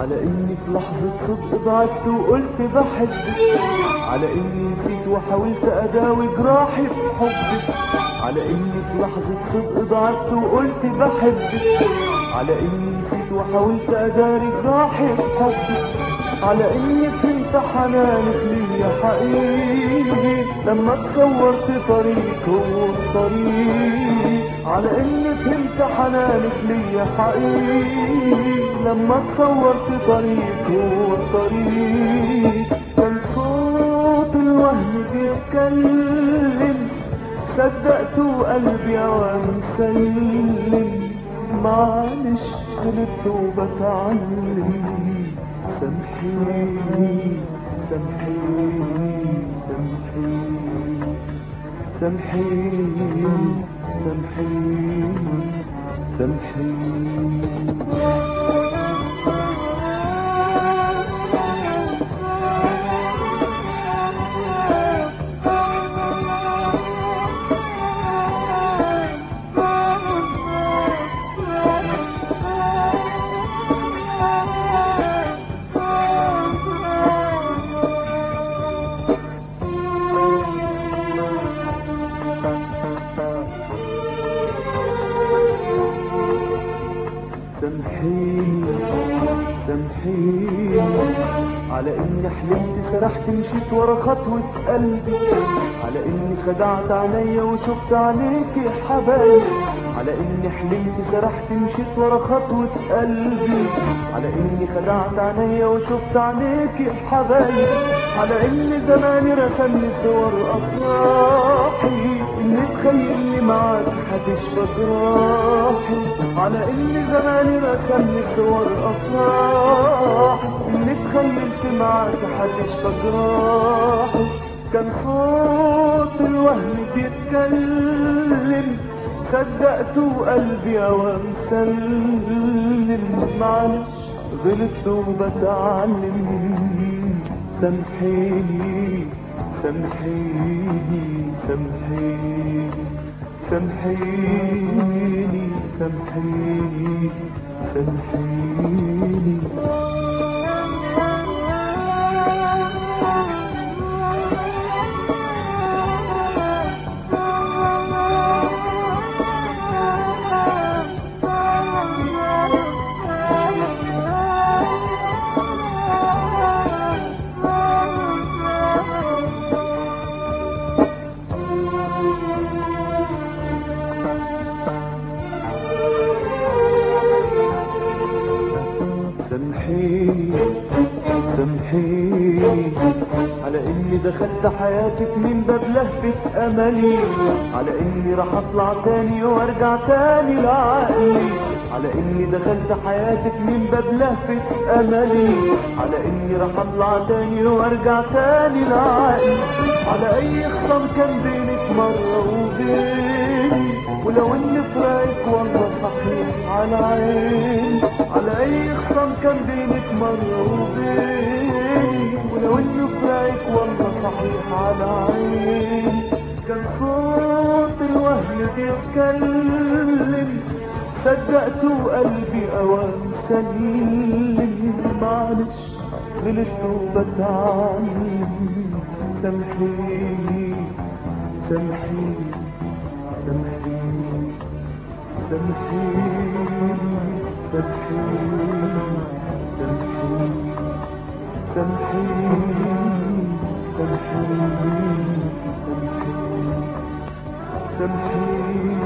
على اني في لحظة صدق ضعفت وقلت بحبك، على اني نسيت وحاولت اداوي جراحي بحبك، على اني في لحظة صدق ضعفت وقلت بحبك، على اني نسيت وحاولت اداري جراحي بحبك، على اني فهمت حنانك ليا حقيقي لما تصورت طريق هو الطريق، على اني فهمت حنانك ليا حقيقي لما تصورت طريق هو الطريق. كان صوت الوهم بيتكلم صدقت وقلبي عوام سلم، معلش غلطت وبتعلم، سامحيني سامحيني سامحيني سامحيني سامحيني سامحيني. سامحيني سامحيني على اني حلمت سرحت مشيت ورا خطوة قلبي، على اني خدعت عينيا وشفت عليك يا حبايبي، على اني حلمت سرحت مشيت ورا خطوة قلبي، على اني خدعت عينيا وشفت عليك يا حبايبي، على اني زماني رسمني صور افراحي اللي تخيلني معاك هتشفى جراحي، على اني زماني رسمني صور افراحي اللي تخيلت معاك هتشفى جراحي. كان صوت الوهم بيتكلم صدقت وقلبي اوام سلم، معلش غلطت وبتعلم، سامحيني سامحيني سامحيني سامحيني سامحيني سامحيني. سامحيني سامحيني على اني دخلت حياتك من باب لهفة املي، على اني راح اطلع تاني وارجع تاني لعقلي، على اني دخلت حياتك من باب لهفة املي، على اني راح اطلع تاني وارجع تاني لعقلي، على اي خصام كان بينك مرة وبيني ولو ان فراقك والله صحيح على عيني، على اي خصام كان بينك مرة وبيني ولو ان فراقك والله صحيح على عيني. كان صوت الوهم بيتكلم صدقت وقلبي اوام سلم، معلش غلطت وبتعلم، سامحيني سامحيني سامحيني سامحيني سامحيني سامحيني سامحيني سامحيني سامحيني سامحيني